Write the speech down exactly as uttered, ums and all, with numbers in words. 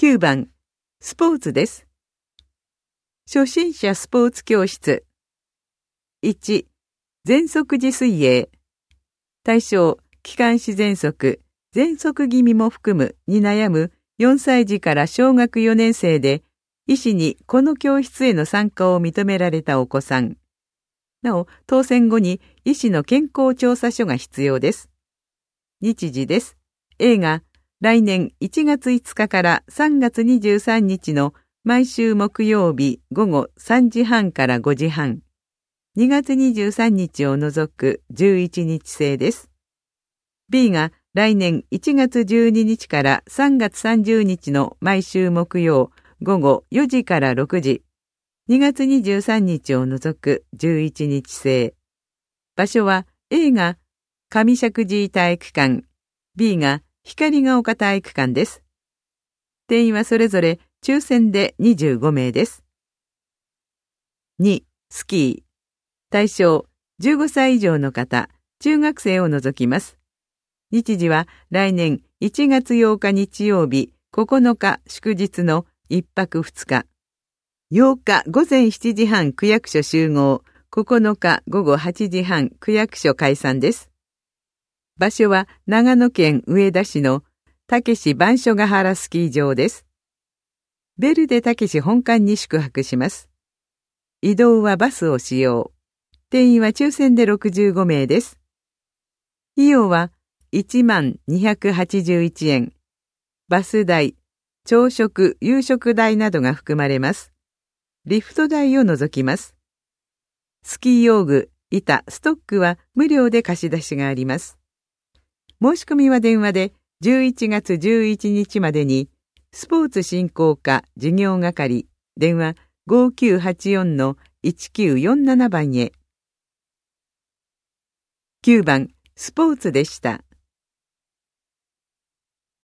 きゅうばん、スポーツです。初心者スポーツ教室。いち、喘息時水泳。対象、気管支喘息、喘息気味も含むに悩むよんさい児から小学よねん生で、医師にこの教室への参加を認められたお子さん。なお、当選後に医師の健康調査書が必要です。日時です。映画、来年いちがついつかからさんがつにじゅうさんにちの毎週木曜日午後さんじはんからごじはん。にがつにじゅうさんにちを除くじゅういちにち制です。B が来年いちがつじゅうににちからさんがつさんじゅうにちの毎週木曜午後よじからろくじ。にがつにじゅうさんにちを除くじゅういちにち制。場所は A が上石神井体育館、B が光が丘体育館です。定員はそれぞれ抽選でにじゅうごめいです。に、スキー。対象、じゅうごさい以上の方、中学生を除きます。日時は来年いちがつようか日曜日、ここのか祝日のいっぱくふつか。ようかごぜんしちじはん区役所集合、ここのかごごはちじはん区役所解散です。場所は長野県上田市のたけし番所ヶ原スキー場です。ベルデたけし本館に宿泊します。移動はバスを使用。定員は抽選でろくじゅうごめいです。費用はいちまんにひゃくはちじゅういちえん。バス代、朝食、夕食代などが含まれます。リフト代を除きます。スキー用具、板、ストックは無料で貸し出しがあります。申し込みは電話でじゅういちがつじゅういちにちまでに、スポーツ振興課事業係、電話 ごきゅうはちよんのいちきゅうよんなな 番へ。きゅうばん、スポーツでした。